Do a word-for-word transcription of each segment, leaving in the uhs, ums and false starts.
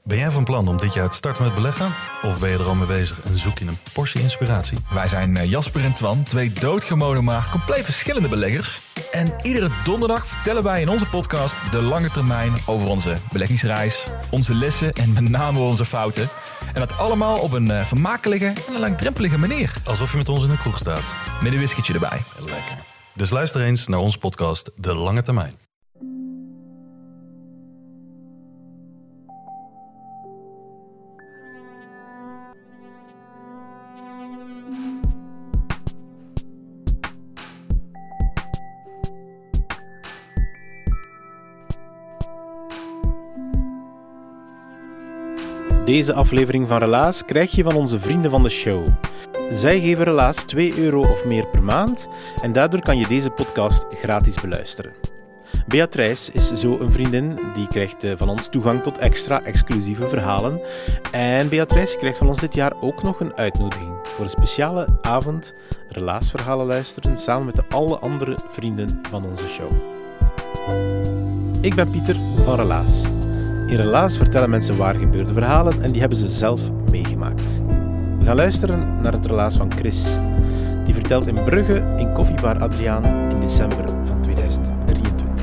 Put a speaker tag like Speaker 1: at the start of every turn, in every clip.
Speaker 1: Ben jij van plan om dit jaar te starten met beleggen? Of ben je er al mee bezig en zoek je een portie inspiratie?
Speaker 2: Wij zijn Jasper en Twan, twee doodgewone maar compleet verschillende beleggers. En iedere donderdag vertellen wij in onze podcast de lange termijn over onze beleggingsreis, onze lessen en met name onze fouten. En dat allemaal op een vermakelijke en een langdrempelige manier.
Speaker 1: Alsof je met ons in een kroeg staat.
Speaker 2: Met een whiskytje erbij.
Speaker 1: Lekker. Dus luister eens naar onze podcast De Lange Termijn.
Speaker 3: Deze aflevering van Relaas krijg je van onze vrienden van de show. Zij geven Relaas twee euro of meer per maand en daardoor kan je deze podcast gratis beluisteren. Beatrice is zo een vriendin, die krijgt van ons toegang tot extra exclusieve verhalen. En Beatrice krijgt van ons dit jaar ook nog een uitnodiging voor een speciale avond Relaasverhalen luisteren samen met de alle andere vrienden van onze show. Ik ben Pieter van Relaas. In Relaas vertellen mensen waar gebeurde verhalen en die hebben ze zelf meegemaakt. We gaan luisteren naar het relaas van Chris. Die vertelt in Brugge in Koffiebar Adriaan in december van tweeduizend drieëntwintig.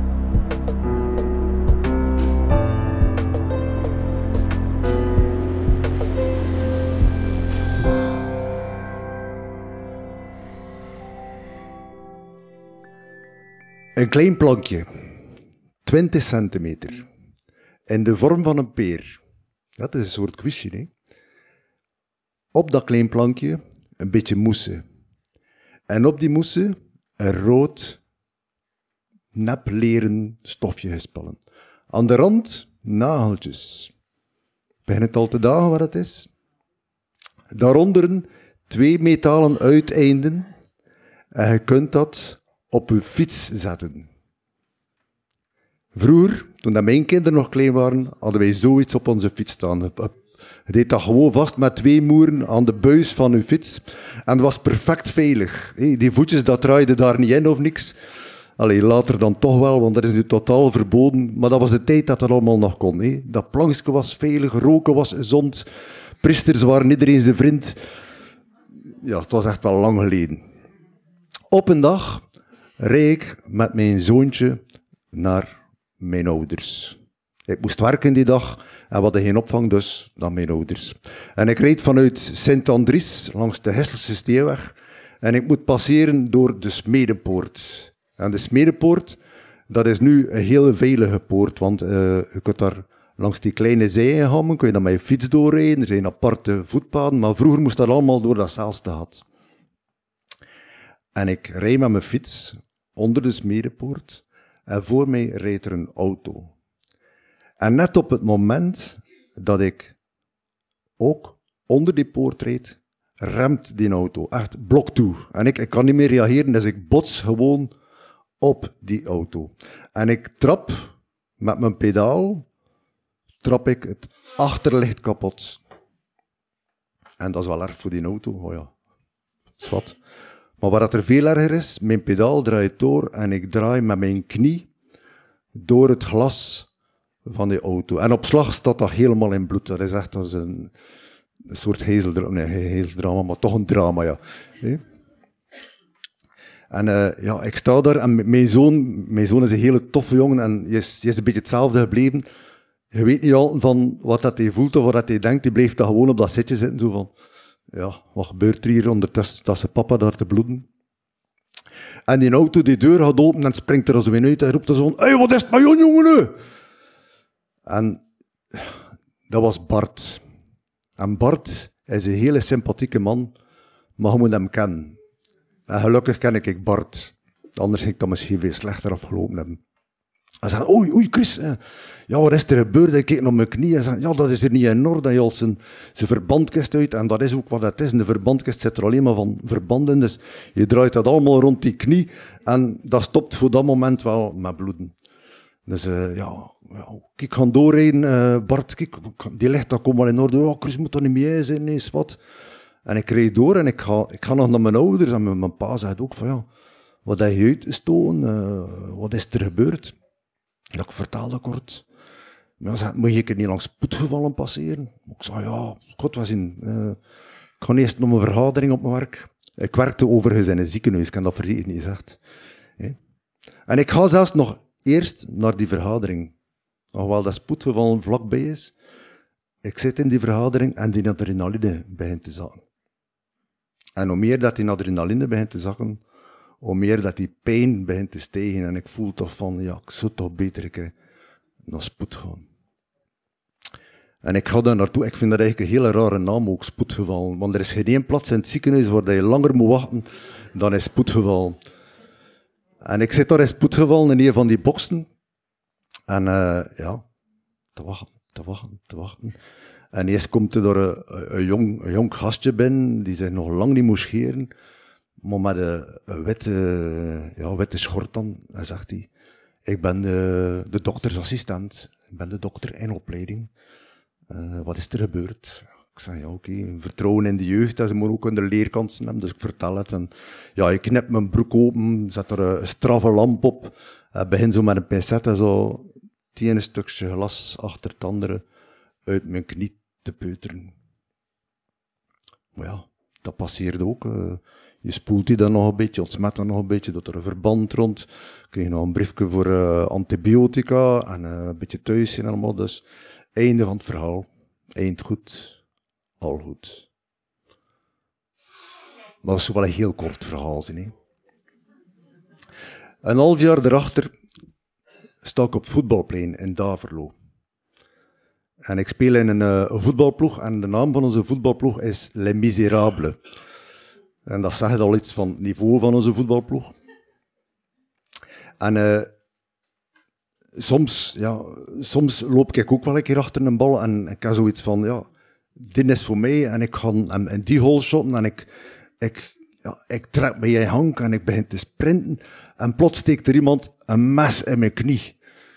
Speaker 4: Een klein plankje, twintig centimeter. In de vorm van een peer. Dat is een soort quizje, hè. Op dat klein plankje een beetje mousse. En op die mousse een rood, nepleren stofje gespannen. Aan de rand nageltjes. Begin het al te dagen wat het is? Daaronder twee metalen uiteinden. En je kunt dat op je fiets zetten. Vroeger, toen mijn kinderen nog klein waren, hadden wij zoiets op onze fiets staan. Je deed dat gewoon vast met twee moeren aan de buis van je fiets. En dat was perfect veilig. Die voetjes, dat draaide daar niet in of niks. Allee, later dan toch wel, want dat is nu totaal verboden. Maar dat was de tijd dat dat allemaal nog kon. Dat plankje was veilig, roken was gezond. Priesters waren iedereen zijn vriend. Ja, het was echt wel lang geleden. Op een dag reed ik met mijn zoontje naar mijn ouders. Ik moest werken die dag en we hadden geen opvang, dus naar mijn ouders. En ik reed vanuit Sint-Andries langs de Hesselse Steeweg en ik moet passeren door de Smedepoort. En de Smedepoort, dat is nu een heel veilige poort, want uh, je kunt daar langs die kleine zijen gaan, kun je dan met je fiets doorrijden, er zijn aparte voetpaden, maar vroeger moest dat allemaal door dat Zijlstergat. En ik rijd met mijn fiets onder de Smedepoort. En voor mij reed er een auto. En net op het moment dat ik ook onder die poort reed, remt die auto. Echt blok toe. En ik, ik kan niet meer reageren, dus ik bots gewoon op die auto. En ik trap met mijn pedaal, trap ik het achterlicht kapot. En dat is wel erg voor die auto. Oh ja, zwart. Maar wat er veel erger is, mijn pedaal draait door en ik draai met mijn knie door het glas van die auto. En op slag staat dat helemaal in bloed. Dat is echt als een, een soort hezeldrama, nee, hezeldrama, maar toch een drama, ja. En uh, ja, ik sta daar en mijn zoon, mijn zoon is een hele toffe jongen en hij is, hij is een beetje hetzelfde gebleven. Je weet niet al van wat dat hij voelt of wat dat hij denkt. Hij blijft daar gewoon op dat zitje zitten, zo van... Ja, wat gebeurt er hier? Ondertussen staat zijn papa daar te bloeden. En die auto, die deur gaat open en springt er zo in uit en roept er zo van, hé, wat is het met jou, jongen? En dat was Bart. En Bart is een hele sympathieke man, maar je moet hem kennen. En gelukkig ken ik Bart. Anders ging ik dat misschien veel slechter afgelopen hebben. Hij zei, oei, oei, Chris, ja, wat is er gebeurd? Ik keek naar mijn knie en zei, ja, dat is er niet in orde. Hij haalt zijn, zijn verbandkist uit en dat is ook wat het is. In de verbandkist zit er alleen maar van verbanden, dus je draait dat allemaal rond die knie en dat stopt voor dat moment wel met bloeden. Dus uh, ja, ja, ik ga doorrijden, uh, Bart, kijk, die ligt dat komt wel in orde. Ja, Chris moet dat niet meer zijn, nee, wat. En ik reed door en ik ga, ik ga nog naar mijn ouders en mijn, mijn pa zegt ook van, ja, wat heb je uitgestoken? Uh, wat is er gebeurd? Ja, ik vertelde kort. Ja, zei, moet ik er niet langs spoedgevallen passeren? Ik zei, ja, god was in. Uh, ik ga eerst nog een vergadering op mijn werk. Ik werkte overigens in een ziekenhuis, ik kan dat vergeten niet gezegd. He. En ik ga zelfs nog eerst naar die vergadering. Alhoewel dat spoedgeval vlakbij is. Ik zit in die vergadering en die adrenaline begint te zakken. En hoe meer dat die adrenaline begint te zakken, hoe meer dat die pijn begint te stijgen. En ik voel toch van, ja, ik zou toch beter naar spoed gaan. En ik ga daar naartoe. Ik vind dat eigenlijk een hele rare naam ook, spoedgeval. Want er is geen één plaats in het ziekenhuis waar je langer moet wachten dan in spoedgeval. En ik zit daar in spoedgeval in een van die boxen. En uh, ja, te wachten, te wachten, te wachten. En eerst komt er door een, een, jong, een jong gastje binnen, die zich nog lang niet moest scheren. Maar met een, een witte, ja, witte schort dan. En zegt hij, ik ben de, de doktersassistent. Ik ben de dokter in opleiding. Uh, wat is er gebeurd? Ik zeg, ja, oké, okay, vertrouwen in de jeugd, dat ze moeten ook de leerkansen hebben, dus ik vertel het. En, ja, ik knip mijn broek open, zet er een straffe lamp op, uh, begin zo met een pincet en zo het ene stukje glas achter het andere uit mijn knie te peuteren. Maar ja, dat passeerde ook. Uh, je spoelt die dan nog een beetje, ontsmet dan nog een beetje, doet er een verband rond. Ik kreeg nog een briefje voor uh, antibiotica en uh, een beetje thuis en allemaal, dus einde van het verhaal. Eind goed, al goed. Maar dat is wel een heel kort verhaal. Hè? Een half jaar erachter sta ik op voetbalplein in Daverlo. En ik speel in een, uh, een voetbalploeg en de naam van onze voetbalploeg is Les Miserables. En dat zegt al iets van het niveau van onze voetbalploeg. En uh, soms, ja, soms loop ik ook wel een keer achter een bal en ik heb zoiets van, ja, dit is voor mij en ik ga en, en die hole shotten en ik, ik, ja, ik trek bij je hank en ik begin te sprinten en plots steekt er iemand een mes in mijn knie.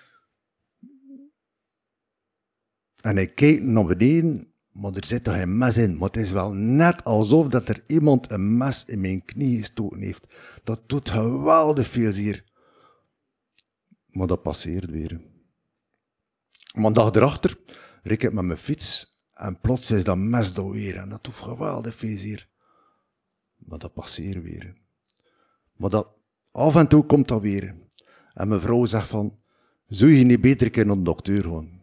Speaker 4: En ik kijk naar beneden, maar er zit toch geen mes in. Maar het is wel net alsof dat er iemand een mes in mijn knie gestoken heeft. Dat doet geweldig veel zeer. Maar dat passeert weer. Maar een dag erachter reed ik met mijn fiets en plots is dat mes daar weer. En dat doet geweldig veel zeer. Maar dat passeert weer. Maar dat, af en toe komt dat weer. En mijn vrouw zegt van, zou je niet beter kunnen naar de dokter gaan?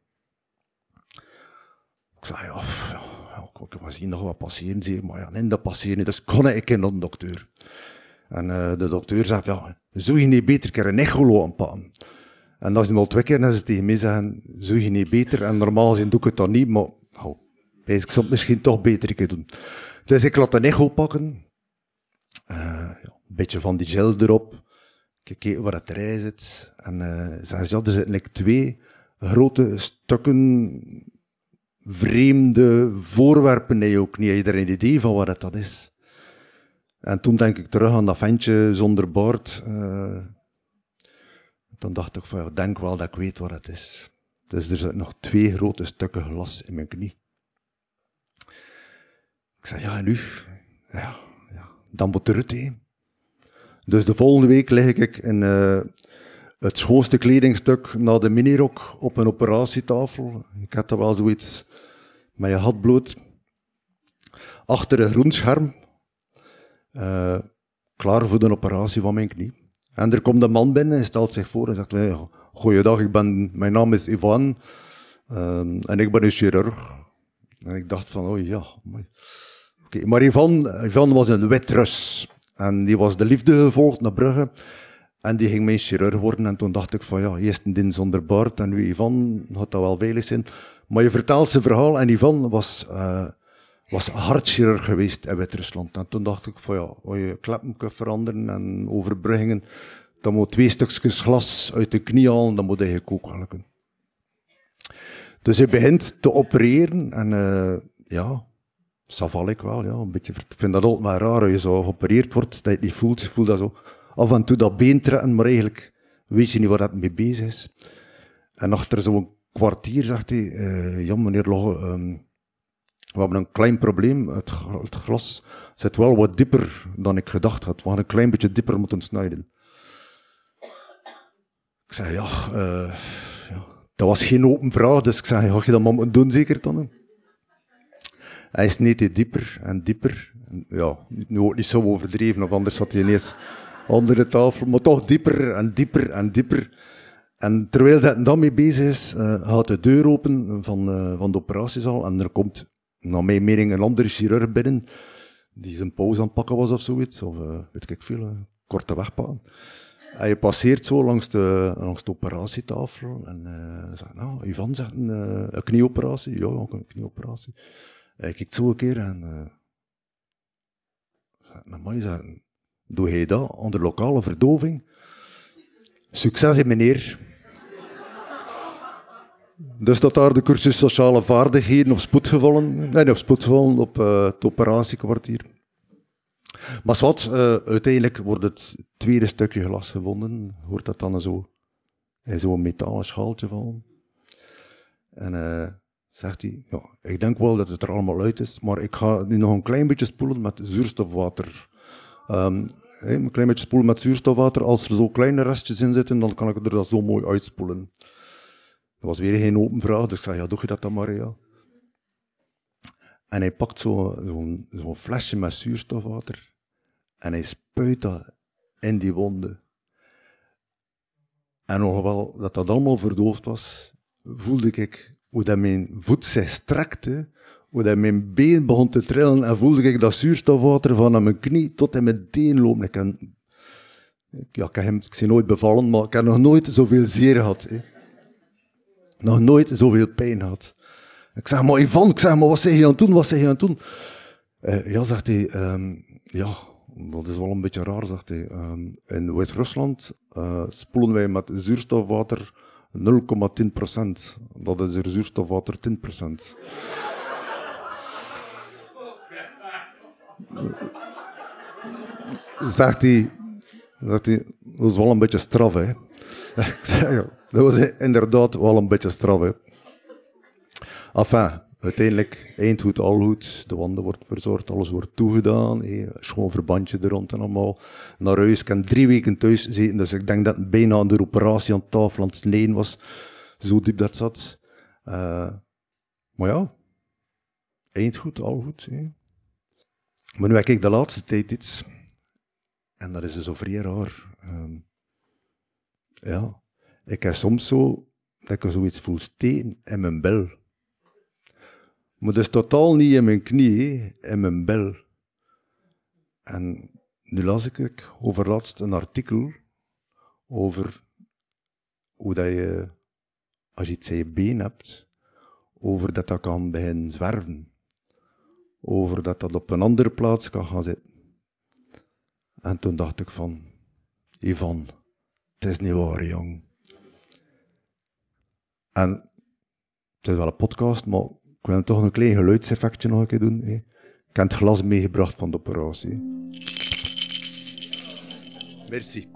Speaker 4: Ik zei, ja, ja ik was hier nog wat passeren, zeg, maar ja, nee, dat passeert niet, dus kon ik naar de dokter. En uh, de dokter zei, ja, zou je niet beter een echo aanpakken? En dat is nu al twee keer, en ze tegen mij zeggen, zou je niet beter? En normaal gezien doe ik het dan niet, maar oh, ik zou het misschien toch beter kunnen doen. Dus ik laat een echo pakken, uh, ja, een beetje van die gel erop, kijken waar het erin zit. En uh, zeggen ze, ja, er zitten like, twee grote stukken vreemde voorwerpen in je ook niet. Heb je er een idee van wat dat is? En toen denk ik terug aan dat ventje zonder baard. Uh, dan dacht ik van, ja, denk wel dat ik weet wat het is. Dus er zitten nog twee grote stukken glas in mijn knie. Ik zei, ja, en nu? Ja, ja, dan moet er het heen. Dus de volgende week lig ik in uh, het schoonste kledingstuk na de minirok op een operatietafel. Ik had er wel zoiets met je hat bloot. Achter een groen scherm. Uh, klaar voor de operatie van mijn knie. En er komt een man binnen en stelt zich voor en zegt, hey, goeiedag, ik ben, mijn naam is Ivan uh, en ik ben een chirurg. En ik dacht van, oh ja, mooi. Okay, maar Ivan, Ivan was een wit Rus. En die was de liefde gevolgd naar Brugge. En die ging mijn chirurg worden. En toen dacht ik van, ja, eerst een din zonder baard. En nu Ivan had dat wel veilig zijn. Maar je vertelt zijn verhaal. En Ivan was, uh, was hartchirurg geweest in Wit-Rusland. En toen dacht ik van, ja, als je kleppen kunt veranderen en overbruggingen, dan moet twee stukjes glas uit de knie halen. Dan moet je ook wel kunnen. Dus hij begint te opereren. En uh, ja, dat val ik wel. Ja, een beetje, ik vind dat altijd maar raar. Als je zo geopereerd wordt, dat je het niet voelt. Je voelt dat zo af en toe dat been trekken, maar eigenlijk weet je niet waar dat mee bezig is. En achter zo'n kwartier zegt hij, uh, ja meneer Logge, um, we hebben een klein probleem. Het, het glas zit wel wat dieper dan ik gedacht had. We hadden een klein beetje dieper moeten snijden. Ik zei, ja, uh, ja Dat was geen open vraag, dus ik zei, ga je dat maar moeten doen, zeker dan? Hij sneed hij dieper en dieper. En ja, nu ook niet zo overdreven, of anders zat hij ineens onder de tafel, maar toch dieper en dieper en dieper. En terwijl hij dan mee bezig is, uh, gaat de deur open van, uh, van de operatiezaal en er komt, naar mijn mening, een andere chirurg binnen, die zijn pauze aan het pakken was of zoiets, of uh, weet ik veel, uh, korte wegpakken. En je passeert zo langs de, langs de operatietafel en uh, zegt, nou, Ivan zegt een, uh, een knieoperatie. Ja, een knieoperatie. Hij kijkt zo een keer en uh, zegt, nou, maar je zegt, doe jij dat onder lokale verdoving? Succes, meneer. Dus dat daar de cursus sociale vaardigheden op spoedgevallen, nee, op spoedgevallen, op uh, het operatiekwartier. Maar zwart, uh, uiteindelijk wordt het tweede stukje glas gevonden. Hoort dat dan zo in zo'n metalen schaaltje vallen. En uh, zegt hij, ja, ik denk wel dat het er allemaal uit is, maar ik ga nu nog een klein beetje spoelen met zuurstofwater. Um, hey, een klein beetje spoelen met zuurstofwater. Als er zo kleine restjes in zitten, dan kan ik er dat zo mooi uitspoelen. Dat was weer geen open vraag, dus ik zei, ja, doe je dat dan maar, ja. En hij pakt zo'n zo zo flesje met zuurstofwater en hij spuit dat in die wonden. En hoewel dat dat allemaal verdoofd was, voelde ik hoe dat mijn voet zich strekte, hoe dat mijn been begon te trillen en voelde ik dat zuurstofwater van aan mijn knie tot in mijn teen lopen. Ik, ken, ja, ik, heb hem, ik ben nooit bevallen, maar ik heb nog nooit zoveel zeer gehad. Hè. Nog nooit zoveel pijn gehad. Ik zeg, maar Ivan, ik zeg, maar wat zeg je aan het doen, wat zeg je aan het doen? Uh, ja, zegt hij, um, ja, dat is wel een beetje raar, zegt hij. Um, in Wit-Rusland uh, spoelen wij met zuurstofwater nul komma tien procent. Dat is er zuurstofwater tien procent. Zegt hij, zegt hij, dat is wel een beetje straf, hè. Ik zeg, ja, dat was inderdaad wel een beetje straf, hè. Enfin, uiteindelijk, eind goed, al goed. De wanden wordt verzorgd, alles wordt toegedaan. Hé, schoon verbandje er rond en allemaal. Naar huis, ik heb drie weken thuis gezeten, dus ik denk dat het bijna aan de operatie aan tafel aan het snijden was. Zo diep dat zat. Uh, maar ja, eind goed, al goed. Hé. Maar nu heb ik de laatste tijd iets. En dat is zo vrij raar. Um, ja, ik heb soms zo, dat ik zoiets voel steken in mijn bel. Maar dat is totaal niet in mijn knie, in mijn bel. En nu las ik over laatst een artikel over hoe dat je, als je iets in je been hebt, over dat dat kan beginnen zwerven. Over dat dat op een andere plaats kan gaan zitten. En toen dacht ik van, Ivan, het is niet waar, jong. En het is wel een podcast, maar ik wil toch een klein geluidseffectje nog een keer doen. Hè. Ik heb het glas meegebracht van de operatie. Merci.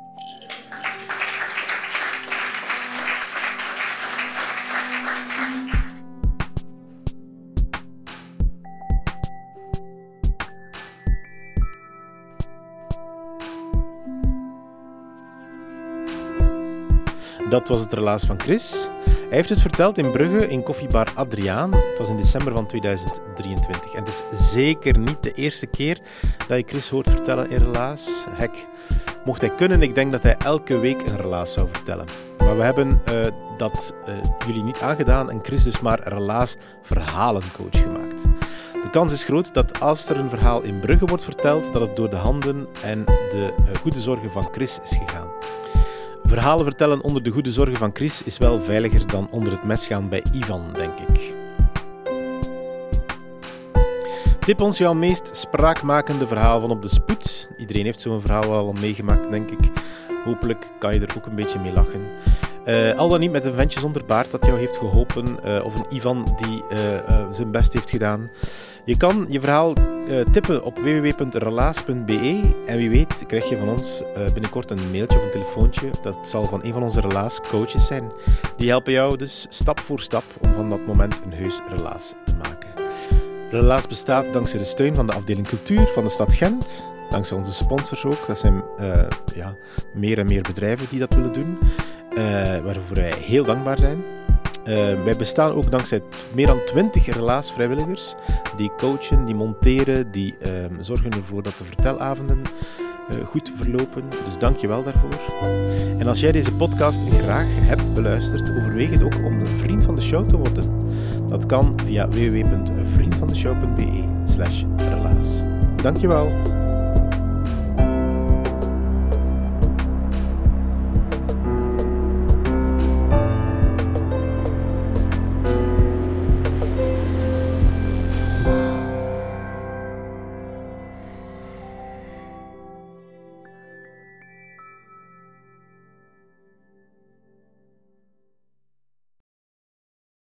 Speaker 3: Dat was het relaas van Chris. Hij heeft het verteld in Brugge in koffiebar Adriaan. Het was in december van tweeduizend drieëntwintig. En het is zeker niet de eerste keer dat je Chris hoort vertellen in relaas. Hek, mocht hij kunnen, ik denk dat hij elke week een relaas zou vertellen. Maar we hebben uh, dat uh, jullie niet aangedaan en Chris dus maar een relaas verhalencoach gemaakt. De kans is groot dat als er een verhaal in Brugge wordt verteld, dat het door de handen en de uh, goede zorgen van Chris is gegaan. Verhalen vertellen onder de goede zorgen van Chris is wel veiliger dan onder het mes gaan bij Ivan, denk ik. Tip ons jouw meest spraakmakende verhaal van op de spoed. Iedereen heeft zo'n verhaal al meegemaakt, denk ik. Hopelijk kan je er ook een beetje mee lachen. Uh, al dan niet met een ventje zonder baard dat jou heeft geholpen, uh, of een Ivan die uh, uh, zijn best heeft gedaan. Je kan je verhaal uh, tippen op w w w punt relaas punt b e en wie weet krijg je van ons uh, binnenkort een mailtje of een telefoontje. Dat zal van een van onze relaascoaches zijn. Die helpen jou dus stap voor stap om van dat moment een heus relaas te maken. Relaas bestaat dankzij de steun van de afdeling cultuur van de stad Gent. Dankzij onze sponsors ook. Dat zijn uh, ja, meer en meer bedrijven die dat willen doen. Uh, waarvoor wij heel dankbaar zijn. Uh, wij bestaan ook dankzij t- meer dan twintig relaas-vrijwilligers die coachen, die monteren, die uh, zorgen ervoor dat de vertelavonden uh, goed verlopen. Dus dank je wel daarvoor. En als jij deze podcast graag hebt beluisterd, overweeg het ook om een vriend van de show te worden. Dat kan via w w w punt vriendvandeshow punt b e slash relaas. Dank je wel.